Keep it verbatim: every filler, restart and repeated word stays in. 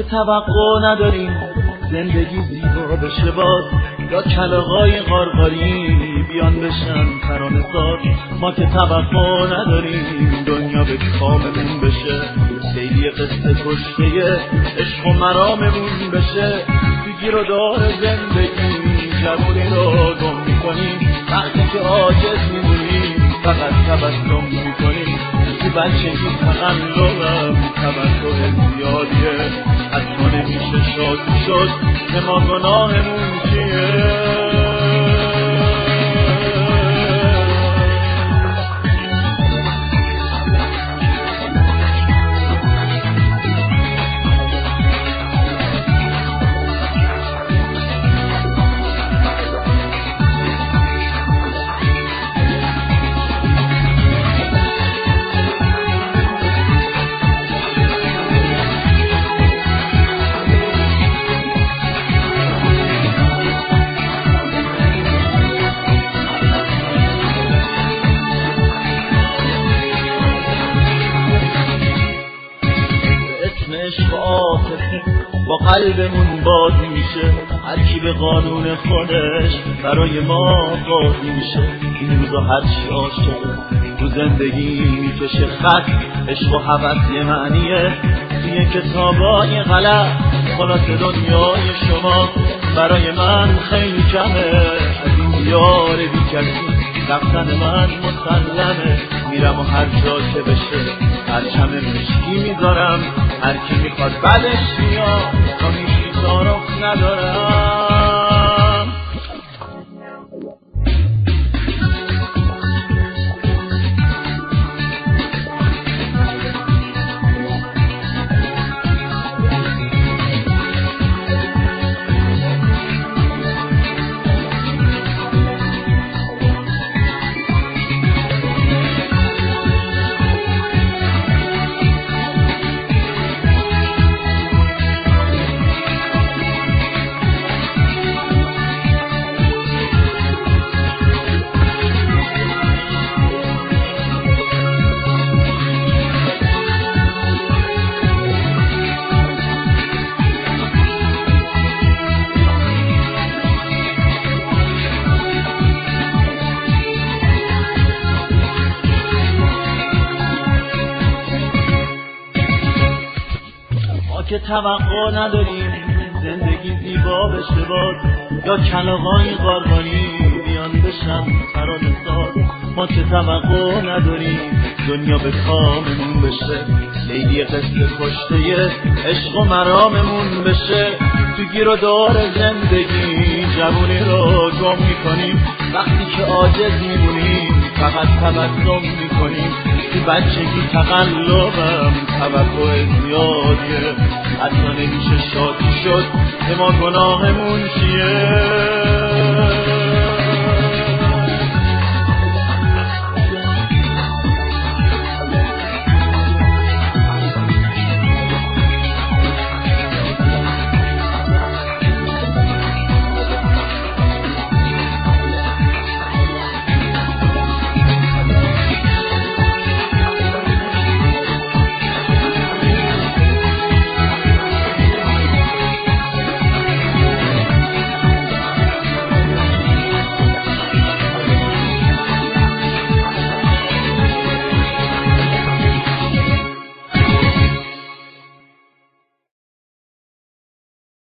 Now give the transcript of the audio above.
توقع نداریم زندگی زیبا بشه باز، یا کلاغای غارغاری بیان بشن ترانه ساز. ما که توقع نداریم دنیا به کاممون بشه، لیلی قصه کشته عشق و مراممون بشه. تو گیر و دار زندگی جوونی رو گم میکنیم، وقتی که عاجز میمونیم فقط تبسم میکنیم. تو بچگی تقلبم توقع زیادیه، حتی نمیشه شادی شد که ما گناهمون چیه. عشق عاطفه با قلبمون بازی میشه، هر کی به قانون خودش برای ما قاضی میشه. این روزا هر چی عاشقه تو زندگی میکشه خط، عشق و هوس یه معنیه توی کتابای غلط. خلاص دنیای شما برای من خیلی کمه، از این دیار بی کسی رفتن من مسلمه. میرم و هر جا که بشه پرچم مشکی میذارم، هر کی میخواد بعدش میاد تا میشی تعارف ندارم. که توقع نداریم زندگی زیبا بشه باز، یا کلاغای غارغاری بیان بشن ترانه ساز. ما که توقع نداریم دنیا به کاممون بشه، لیلی قصه کشته عشق و مراممون بشه. تو گیر و دار زندگی جوونی رو گم میکنیم، وقتی که عاجز میمونیم فقط تبسم میکنیم. تو بچگی تقلبم توقع زیادیه، حتی نمیشه شادی شد که ما گناهمون چیه.